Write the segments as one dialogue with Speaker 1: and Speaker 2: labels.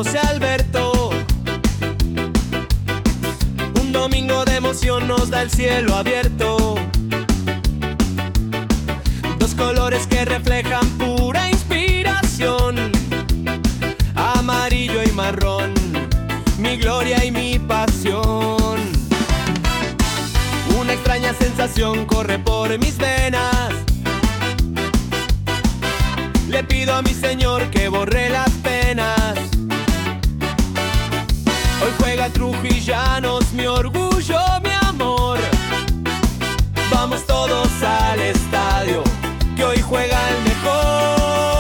Speaker 1: José Alberto. Un domingo de emoción nos da el cielo abierto. Dos colores que reflejan pura inspiración, amarillo y marrón, mi gloria y mi pasión. Una extraña sensación corre por mis venas. Le pido a mi Señor que borre las penas. Hoy juega Trujillanos, mi orgullo, mi amor. Vamos todos al estadio, que hoy juega el mejor.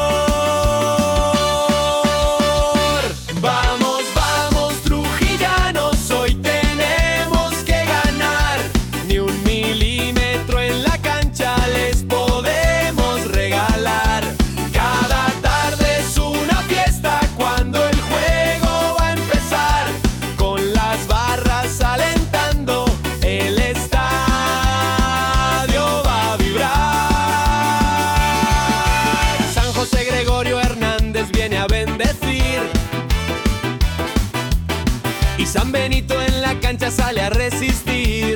Speaker 1: Vamos, vamos, Trujillanos, hoy tenemos que ganar. Ni un milímetro en la cancha les podemos regalar. Cada tarde es una fiesta cuando el juego va a empezar. Con las barras alentando, el estadio va a vibrar. San José Gregorio Hernández viene a bendecir, y San Benito en la cancha sale a resistir.